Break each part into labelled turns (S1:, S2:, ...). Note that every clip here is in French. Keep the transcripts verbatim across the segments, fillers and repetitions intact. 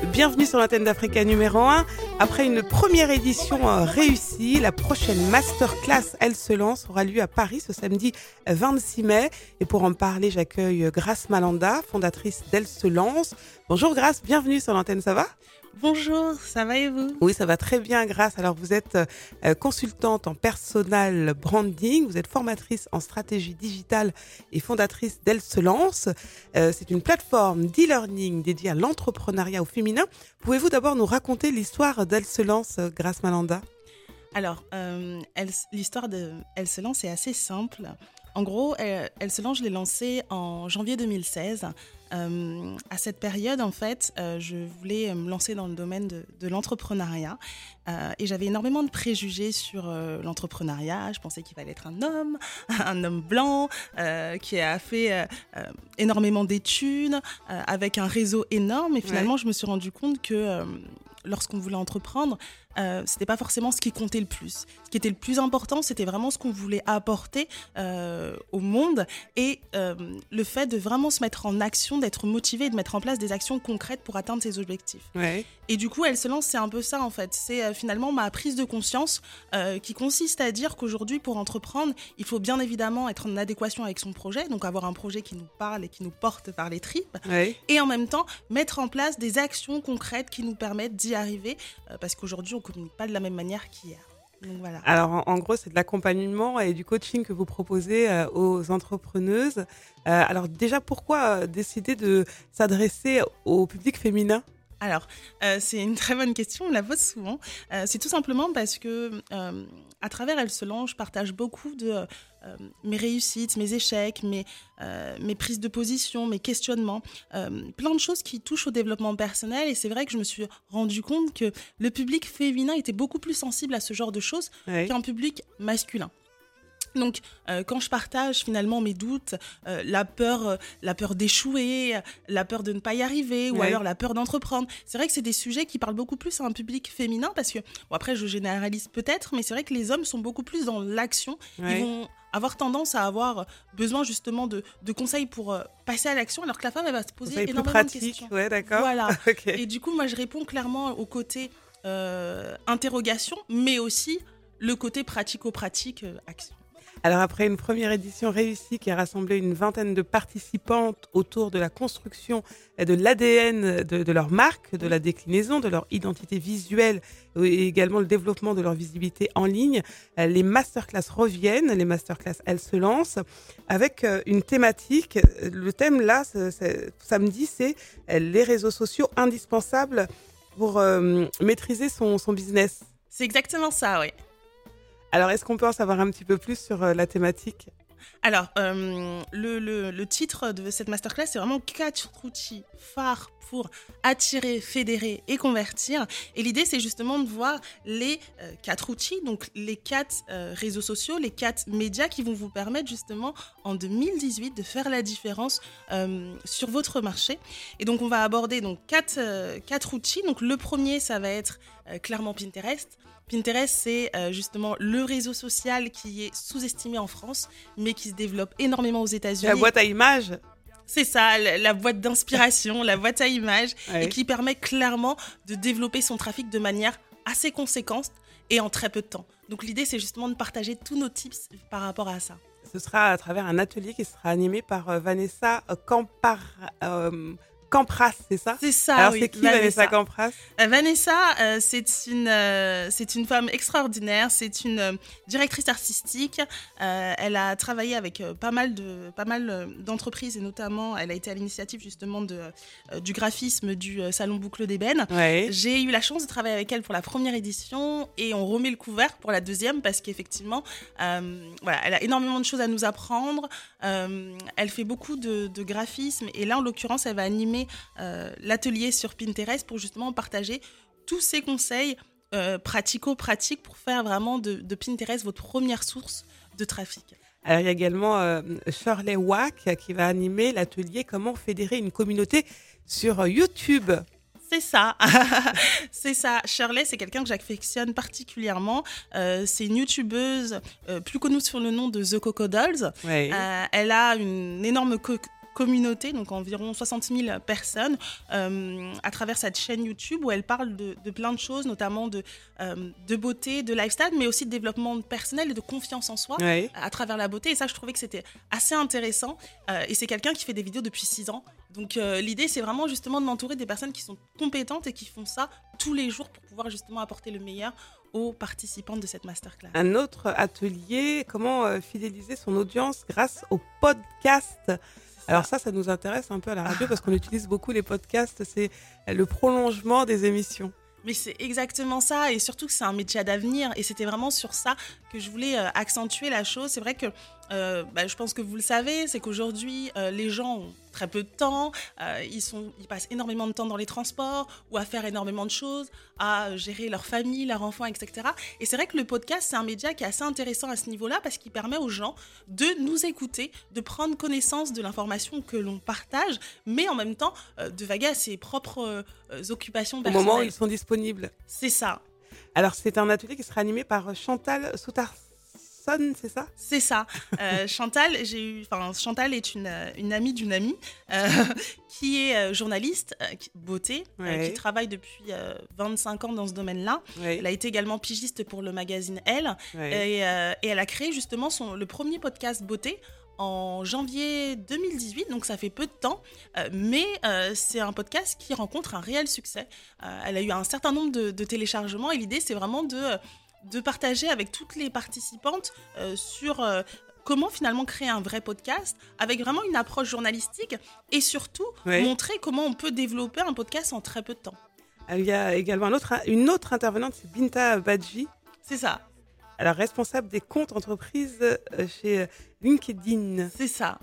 S1: Bienvenue sur l'antenne d'Africa numéro un. Après une première édition euh, réussie, la prochaine masterclass Elle se lance aura lieu à Paris ce samedi vingt-six mai. Et pour en parler, j'accueille Grace Malanda, fondatrice d'Elle se lance. Bonjour Grace, bienvenue sur l'antenne, ça va ?
S2: Bonjour, ça va et vous ?
S1: Oui, ça va très bien, Grace. Alors, vous êtes euh, consultante en personal branding, vous êtes formatrice en stratégie digitale et fondatrice d'Elle se lance. Euh, c'est une plateforme d'e-learning dédiée à l'entrepreneuriat au féminin. Pouvez-vous d'abord nous raconter l'histoire d'Elle se lance, Grace Malanda ?
S2: Alors, euh, elle, l'histoire d'Elle se lance est assez simple. En gros, Elle, Elle se lance, je l'ai lancée en janvier deux mille seize. Euh, à cette période, en fait, euh, je voulais me lancer dans le domaine de, de l'entrepreneuriat euh, et j'avais énormément de préjugés sur euh, l'entrepreneuriat. Je pensais qu'il fallait être un homme, un homme blanc euh, qui a fait euh, euh, énormément d'études, euh, avec un réseau énorme. Et finalement, ouais. je me suis rendu compte que euh, lorsqu'on voulait entreprendre, Euh, c'était pas forcément ce qui comptait le plus. Ce qui était le plus important, c'était vraiment ce qu'on voulait apporter euh, au monde et euh, le fait de vraiment se mettre en action, d'être motivé et de mettre en place des actions concrètes pour atteindre ses objectifs.
S1: Ouais.
S2: Et du coup, Elle se lance, c'est un peu ça en fait. C'est euh, finalement ma prise de conscience euh, qui consiste à dire qu'aujourd'hui, pour entreprendre, il faut bien évidemment être en adéquation avec son projet, donc avoir un projet qui nous parle et qui nous porte par les tripes,
S1: ouais.
S2: et en même temps, mettre en place des actions concrètes qui nous permettent d'y arriver, euh, parce qu'aujourd'hui, on communique pas de la même manière qu'hier. Donc voilà.
S1: Alors en, en gros, c'est de l'accompagnement et du coaching que vous proposez euh, aux entrepreneuses. Euh, alors déjà, pourquoi euh, décider de s'adresser au public féminin ?
S2: Alors, euh, c'est une très bonne question, on la pose souvent. Euh, c'est tout simplement parce que, euh, à travers Elle se lance, je partage beaucoup de euh, mes réussites, mes échecs, mes, euh, mes prises de position, mes questionnements, euh, plein de choses qui touchent au développement personnel. Et c'est vrai que je me suis rendu compte que le public féminin était beaucoup plus sensible à ce genre de choses
S1: oui.
S2: qu'un public masculin. Donc, euh, quand je partage finalement mes doutes, euh, la peur, euh, la peur d'échouer, la peur de ne pas y arriver, ou
S1: ouais.
S2: alors la peur d'entreprendre, c'est vrai que c'est des sujets qui parlent beaucoup plus à un public féminin parce que, bon après je généralise peut-être, mais c'est vrai que les hommes sont beaucoup plus dans l'action.
S1: Ouais.
S2: Ils vont avoir tendance à avoir besoin justement de, de conseils pour euh, passer à l'action, alors que la femme, elle va se poser
S1: c'est
S2: énormément
S1: plus pratique,
S2: de questions.
S1: Ouais, d'accord.
S2: Voilà.
S1: Okay.
S2: Et du coup, moi, je réponds clairement au côté euh, interrogation, mais aussi le côté pratico-pratique, euh, action.
S1: Alors après une première édition réussie qui a rassemblé une vingtaine de participantes autour de la construction de l'A D N de, de leur marque, de la déclinaison, de leur identité visuelle et également le développement de leur visibilité en ligne, les masterclass reviennent, les masterclass Elles se lancent avec une thématique. Le thème là, c'est, c'est, samedi, c'est les réseaux sociaux indispensables pour euh, maîtriser son, son business.
S2: C'est exactement ça, oui.
S1: Alors, est-ce qu'on peut en savoir un petit peu plus sur euh, la thématique ?
S2: Alors, euh, le, le, le titre de cette masterclass, c'est vraiment quatre outils phares pour attirer, fédérer et convertir. Et l'idée, c'est justement de voir les euh, quatre outils, donc les quatre euh, réseaux sociaux, les quatre médias qui vont vous permettre justement en deux mille dix-huit de faire la différence euh, sur votre marché. Et donc, on va aborder donc quatre, euh, quatre outils. Donc, le premier, ça va être euh, clairement Pinterest. Pinterest, c'est euh, justement le réseau social qui est sous-estimé en France, mais qui se développe énormément aux États-Unis.
S1: La boîte à images ?
S2: C'est ça, la, la boîte d'inspiration, la boîte à images,
S1: ouais.
S2: et qui permet clairement de développer son trafic de manière assez conséquente et en très peu de temps. Donc l'idée, c'est justement de partager tous nos tips par rapport à ça.
S1: Ce sera à travers un atelier qui sera animé par euh, Vanessa Campar... Euh, Campras, c'est ça ?
S2: C'est ça,
S1: Alors,
S2: oui.
S1: c'est qui
S2: Vanessa,
S1: Vanessa Campras ?
S2: euh, Vanessa, euh, c'est, une, euh, c'est une femme extraordinaire, c'est une euh, directrice artistique. Euh, elle a travaillé avec euh, pas mal, de, pas mal euh, d'entreprises et notamment, elle a été à l'initiative justement de, euh, du graphisme du euh, Salon Boucle d'Ébène.
S1: Ouais.
S2: J'ai eu la chance de travailler avec elle pour la première édition et on remet le couvert pour la deuxième parce qu'effectivement, euh, voilà, elle a énormément de choses à nous apprendre. Euh, elle fait beaucoup de, de graphisme et là, en l'occurrence, elle va animer Euh, l'atelier sur Pinterest pour justement partager tous ces conseils euh, pratico-pratiques pour faire vraiment de, de Pinterest votre première source de trafic.
S1: Alors, il y a également euh, Shirley Wack qui va animer l'atelier Comment fédérer une communauté sur YouTube.
S2: C'est ça, c'est ça. Shirley, c'est quelqu'un que j'affectionne particulièrement. Euh, c'est une youtubeuse euh, plus connue sous le nom de The Coco Dolls.
S1: Ouais.
S2: Euh, elle a une énorme co- communauté, donc environ soixante mille personnes, euh, à travers cette chaîne YouTube où elle parle de, de plein de choses, notamment de, euh, de beauté, de lifestyle, mais aussi de développement personnel et de confiance en soi
S1: Oui.
S2: à travers la beauté. Et ça, je trouvais que c'était assez intéressant. Euh, et c'est quelqu'un qui fait des vidéos depuis six ans. Donc euh, l'idée, c'est vraiment justement de m'entourer des personnes qui sont compétentes et qui font ça tous les jours pour pouvoir justement apporter le meilleur aux participantes de cette masterclass.
S1: Un autre atelier, comment euh, fidéliser son audience grâce au podcast. Alors ça, ça nous intéresse un peu à la radio parce qu'on utilise beaucoup les podcasts, c'est le prolongement des émissions.
S2: Mais c'est exactement ça, et surtout que c'est un métier d'avenir, et c'était vraiment sur ça que je voulais euh, accentuer la chose. C'est vrai que euh, bah, je pense que vous le savez, c'est qu'aujourd'hui, euh, les gens ont très peu de temps, euh, ils, sont, ils passent énormément de temps dans les transports, ou à faire énormément de choses, à gérer leur famille, leurs enfants, et cetera. Et c'est vrai que le podcast, c'est un média qui est assez intéressant à ce niveau-là, parce qu'il permet aux gens de nous écouter, de prendre connaissance de l'information que l'on partage, mais en même temps, euh, de vaguer à ses propres euh, occupations personnelles.
S1: Au moment où ils sont disponibles.
S2: C'est ça.
S1: Alors, c'est un atelier qui sera animé par Chantal Soutarsson, c'est ça ?
S2: C'est ça. Euh, Chantal, j'ai eu, enfin, Chantal est une, une amie d'une amie euh, qui est euh, journaliste, euh, beauté,
S1: ouais.
S2: euh, qui travaille depuis euh, vingt-cinq ans dans ce domaine-là.
S1: Ouais.
S2: Elle a été également pigiste pour le magazine Elle. Ouais. Et, euh, et elle a créé justement son, le premier podcast beauté en janvier deux mille dix-huit, donc ça fait peu de temps, euh, mais euh, c'est un podcast qui rencontre un réel succès. Euh, elle a eu un certain nombre de, de téléchargements et l'idée, c'est vraiment de, de partager avec toutes les participantes euh, sur euh, comment finalement créer un vrai podcast avec vraiment une approche journalistique et surtout oui. montrer comment on peut développer un podcast en très peu de temps.
S1: Il y a également un autre, une autre intervenante, c'est Binta Badji.
S2: C'est ça.
S1: Alors, responsable des comptes entreprises chez LinkedIn.
S2: C'est ça.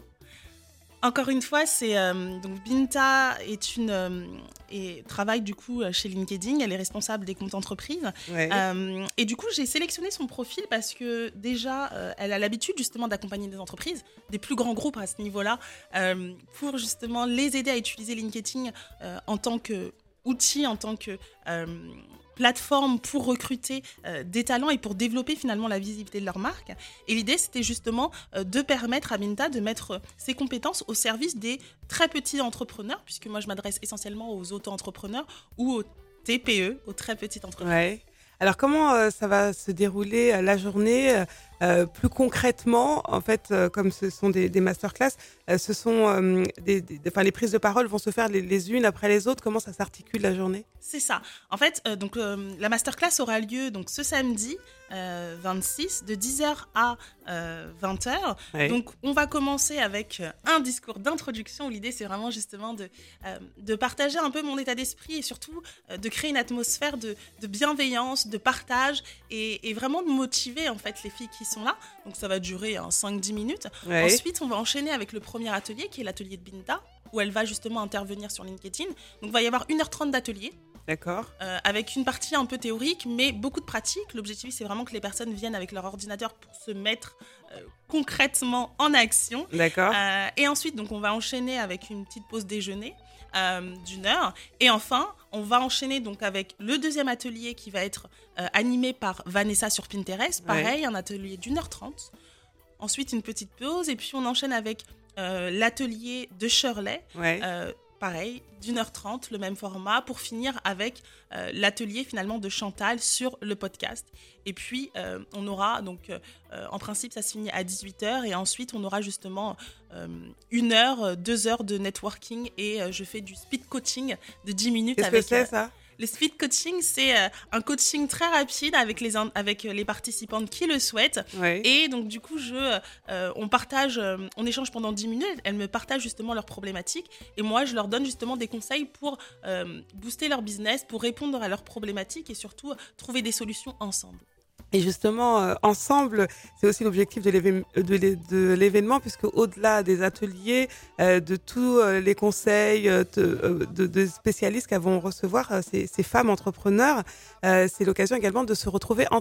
S2: Encore une fois, c'est euh, donc Binta est une euh, et travaille du coup chez LinkedIn. Elle est responsable des comptes entreprises.
S1: Ouais.
S2: Euh, et du coup, j'ai sélectionné son profil parce que déjà, euh, elle a l'habitude justement d'accompagner des entreprises, des plus grands groupes à ce niveau-là, euh, pour justement les aider à utiliser LinkedIn euh, en tant qu'outil, en tant que euh, plateforme pour recruter euh, des talents et pour développer finalement la visibilité de leur marque. Et l'idée, c'était justement euh, de permettre à Binta de mettre euh, ses compétences au service des très petits entrepreneurs, puisque moi, je m'adresse essentiellement aux auto-entrepreneurs ou aux T P E, aux très petites entreprises.
S1: Ouais. Alors, comment euh, ça va se dérouler euh, la journée euh, euh, plus concrètement, en fait, euh, comme ce sont des, des masterclass, euh, ce sont euh, des, des, enfin, les prises de parole vont se faire les, les unes après les autres. Comment ça s'articule la journée ?
S2: C'est ça. En fait, euh, donc euh, la masterclass aura lieu donc ce samedi euh, vingt-six de dix heures à euh, vingt heures. Ouais. Donc, on va commencer avec un discours d'introduction où l'idée, c'est vraiment justement de, euh, de partager un peu mon état d'esprit et surtout euh, de créer une atmosphère de, de bienveillance, de partage et, et vraiment de motiver en fait les filles qui sont là. Donc, ça va durer hein, cinq à dix minutes. Ouais. Ensuite, on va enchaîner avec le premier atelier qui est l'atelier de Binta où elle va justement intervenir sur LinkedIn. Donc, il va y avoir une heure trente d'atelier.
S1: D'accord.
S2: Euh, avec une partie un peu théorique, mais beaucoup de pratique. L'objectif, c'est vraiment que les personnes viennent avec leur ordinateur pour se mettre euh, concrètement en action.
S1: D'accord.
S2: Euh, et ensuite, donc, on va enchaîner avec une petite pause déjeuner euh, d'une heure. Et enfin, on va enchaîner donc avec le deuxième atelier qui va être euh, animé par Vanessa sur Pinterest. Pareil, ouais. Un atelier d'une heure trente. Ensuite, une petite pause. Et puis, on enchaîne avec euh, l'atelier de Shirley.
S1: Ouais.
S2: Euh, Pareil, d'une heure trente, le même format, pour finir avec euh, l'atelier finalement de Chantal sur le podcast. Et puis, euh, on aura, donc, euh, en principe, ça se finit à dix-huit heures. Et ensuite, on aura justement euh, une heure, deux heures de networking. Et euh, je fais du speed coaching de dix minutes.
S1: Qu'est-ce
S2: avec,
S1: que c'est, ça ?
S2: Le speed coaching, c'est euh, un coaching très rapide avec les, avec les participantes qui le souhaitent.
S1: Oui.
S2: Et donc, du coup, je, euh, on partage, euh, on échange pendant dix minutes. Elles me partagent justement leurs problématiques. Et moi, je leur donne justement des conseils pour euh, booster leur business, pour répondre à leurs problématiques et surtout trouver des solutions ensemble.
S1: Et justement, euh, ensemble, c'est aussi l'objectif de, l'éve- de, l'é- de l'événement, puisque au-delà des ateliers, euh, de tous euh, les conseils euh, de, de, de spécialistes qu'elles vont recevoir, euh, ces, ces femmes entrepreneurs, euh, c'est l'occasion également de se retrouver entre elles.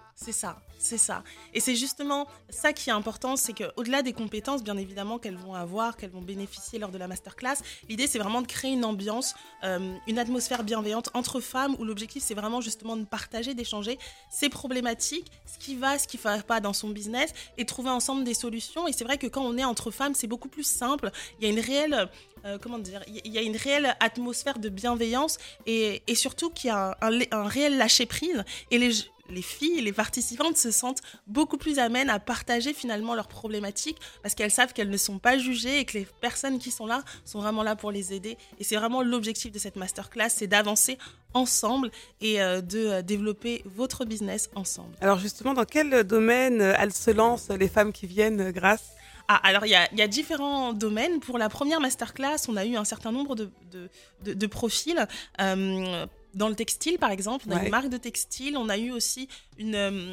S2: C'est ça, c'est ça. Et c'est justement ça qui est important, c'est qu'au-delà des compétences, bien évidemment, qu'elles vont avoir, qu'elles vont bénéficier lors de la masterclass, l'idée, c'est vraiment de créer une ambiance, euh, une atmosphère bienveillante entre femmes, où l'objectif, c'est vraiment justement de partager, d'échanger ses problématiques, ce qui va, ce qui ne va pas dans son business, et trouver ensemble des solutions. Et c'est vrai que quand on est entre femmes, c'est beaucoup plus simple. Il y a une réelle... Euh, comment dire, il y a une réelle atmosphère de bienveillance et, et surtout qu'il y a un, un, un réel lâcher-prise et les, les filles, les participantes se sentent beaucoup plus amènes à partager finalement leurs problématiques parce qu'elles savent qu'elles ne sont pas jugées et que les personnes qui sont là sont vraiment là pour les aider. Et c'est vraiment l'objectif de cette masterclass, c'est d'avancer ensemble et euh, de euh, développer votre business ensemble.
S1: Alors justement, dans quel domaine euh, elles se lancent, les femmes qui viennent euh, grâce
S2: Ah, alors, il y a, y a différents domaines. Pour la première masterclass, on a eu un certain nombre de, de, de, de profils. Euh, dans le textile, par exemple, on a ouais. une marque de textile. On a eu aussi une... Euh,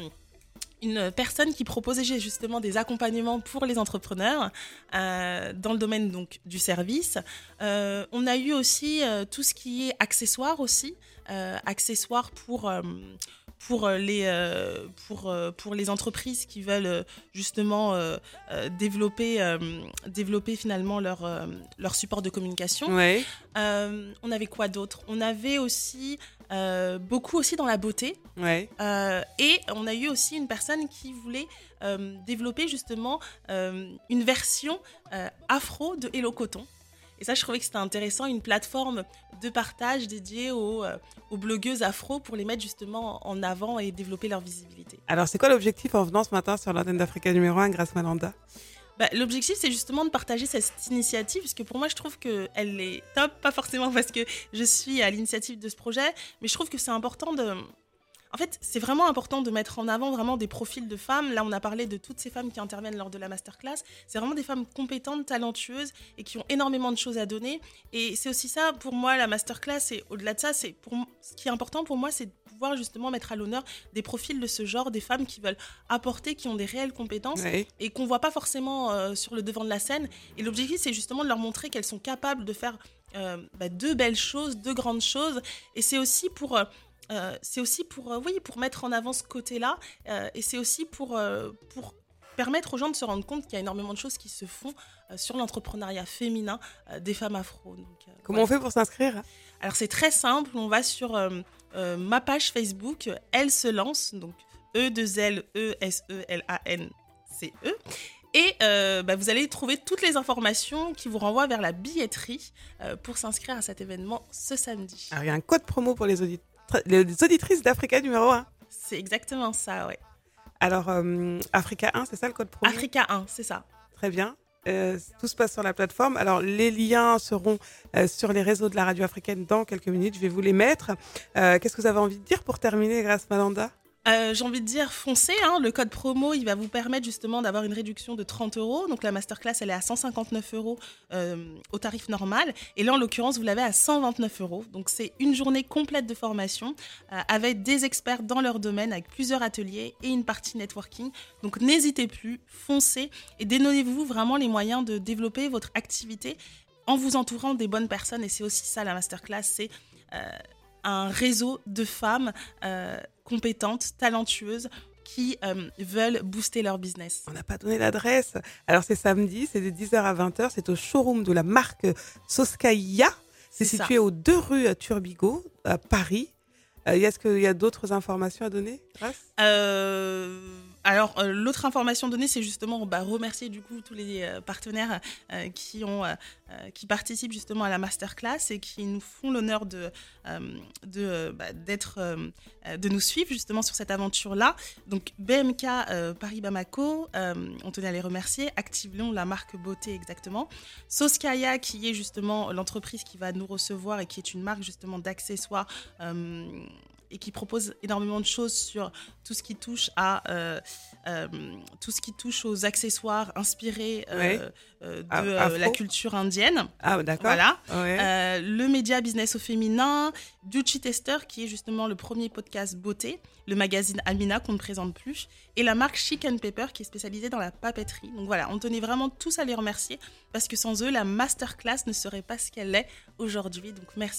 S2: une personne qui proposait justement des accompagnements pour les entrepreneurs euh, dans le domaine donc, du service. Euh, on a eu aussi euh, tout ce qui est accessoires aussi, euh, accessoires pour... Euh, Pour les, euh, pour, euh, pour les entreprises qui veulent justement euh, euh, développer, euh, développer finalement leur, euh, leur support de communication.
S1: Ouais.
S2: Euh, on avait quoi d'autre ? On avait aussi euh, beaucoup aussi dans la beauté.
S1: Ouais.
S2: Euh, et on a eu aussi une personne qui voulait euh, développer justement euh, une version euh, afro de Hello Coton. Et ça, je trouvais que c'était intéressant, une plateforme de partage dédiée aux, euh, aux blogueuses afro pour les mettre justement en avant et développer leur visibilité.
S1: Alors, c'est quoi l'objectif en venant ce matin sur l'antenne d'Africa numéro un, Grace Malanda ?
S2: Bah, l'objectif, c'est justement de partager cette initiative, parce que pour moi, je trouve qu'elle est top, pas forcément parce que je suis à l'initiative de ce projet, mais je trouve que c'est important de... En fait, c'est vraiment important de mettre en avant vraiment des profils de femmes. Là, on a parlé de toutes ces femmes qui interviennent lors de la masterclass. C'est vraiment des femmes compétentes, talentueuses et qui ont énormément de choses à donner. Et c'est aussi ça, pour moi, la masterclass. Et au-delà de ça, c'est pour... ce qui est important pour moi, c'est de pouvoir justement mettre à l'honneur des profils de ce genre, des femmes qui veulent apporter, qui ont des réelles compétences oui. et qu'on ne voit pas forcément euh, sur le devant de la scène. Et l'objectif, c'est justement de leur montrer qu'elles sont capables de faire euh, bah, de belles choses, de grandes choses. Et c'est aussi pour... Euh, Euh, c'est aussi pour, euh, oui, pour mettre en avant ce côté-là euh, et c'est aussi pour, euh, pour permettre aux gens de se rendre compte qu'il y a énormément de choses qui se font euh, sur l'entrepreneuriat féminin euh, des femmes afro. Donc, euh,
S1: Comment voilà. on fait pour s'inscrire ?
S2: Alors c'est très simple, on va sur euh, euh, ma page Facebook, Elle se lance, donc E deux L E S E L A N C E. Et euh, bah, vous allez trouver toutes les informations qui vous renvoient vers la billetterie euh, pour s'inscrire à cet événement ce samedi.
S1: Alors il y a un code promo pour les auditeurs. Les auditrices d'Africa numéro un.
S2: C'est exactement ça, ouais.
S1: Alors, euh, Africa un, c'est ça le code promo ?
S2: Africa un, c'est ça.
S1: Très bien. Euh, tout se passe sur la plateforme. Alors, les liens seront euh, sur les réseaux de la radio africaine dans quelques minutes. Je vais vous les mettre. Euh, qu'est-ce que vous avez envie de dire pour terminer, Grace Malanda ?
S2: Euh, j'ai envie de dire foncez, hein. Le code promo, il va vous permettre justement d'avoir une réduction de trente euros. Donc la masterclass, elle est à cent cinquante-neuf euros euh, au tarif normal. Et là, en l'occurrence, vous l'avez à cent vingt-neuf euros. Donc c'est une journée complète de formation euh, avec des experts dans leur domaine, avec plusieurs ateliers et une partie networking. Donc n'hésitez plus, foncez et donnez-vous vraiment les moyens de développer votre activité en vous entourant des bonnes personnes. Et c'est aussi ça la masterclass, c'est euh, un réseau de femmes euh, compétentes, talentueuses, qui euh, veulent booster leur business.
S1: On n'a pas donné l'adresse. Alors, c'est samedi, c'est de dix heures à vingt heures. C'est au showroom de la marque Soskaya. C'est, c'est situé ça. Aux deux rues Turbigo, à Paris. Euh, est-ce qu'il y a d'autres informations à donner, Grace ?
S2: euh... Alors, euh, l'autre information donnée, c'est justement bah, remercier du coup tous les euh, partenaires euh, qui, ont, euh, qui participent justement à la masterclass et qui nous font l'honneur de, euh, de, euh, bah, d'être, euh, de nous suivre justement sur cette aventure-là. Donc, B M K euh, Paris Bamako, euh, on tenait à les remercier. Activlon, la marque beauté exactement. Soskaya, qui est justement l'entreprise qui va nous recevoir et qui est une marque justement d'accessoires euh, et qui propose énormément de choses sur tout ce qui touche à euh, euh, tout ce qui touche aux accessoires inspirés euh,
S1: oui.
S2: euh, de euh, la culture indienne.
S1: Ah d'accord.
S2: Voilà.
S1: Ouais.
S2: Euh, le média business au féminin, Beauty Tester qui est justement le premier podcast beauté, le magazine Amina qu'on ne présente plus, et la marque Chic and Pepper qui est spécialisée dans la papeterie. Donc voilà, on tenait vraiment tous à les remercier parce que sans eux, la masterclass ne serait pas ce qu'elle est aujourd'hui. Donc merci à vous.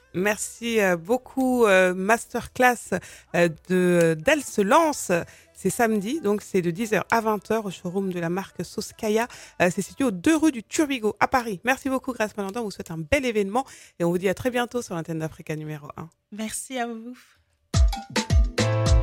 S1: Merci euh, beaucoup, euh, masterclass euh, de d'Elle se lance. C'est samedi, donc c'est de dix heures à vingt heures au showroom de la marque Soskaya. Euh, c'est situé aux deux rue du Turbigo à Paris. Merci beaucoup, Grâce Malandin. On vous souhaite un bel événement et on vous dit à très bientôt sur l'antenne d'Africa numéro un.
S2: Merci à vous.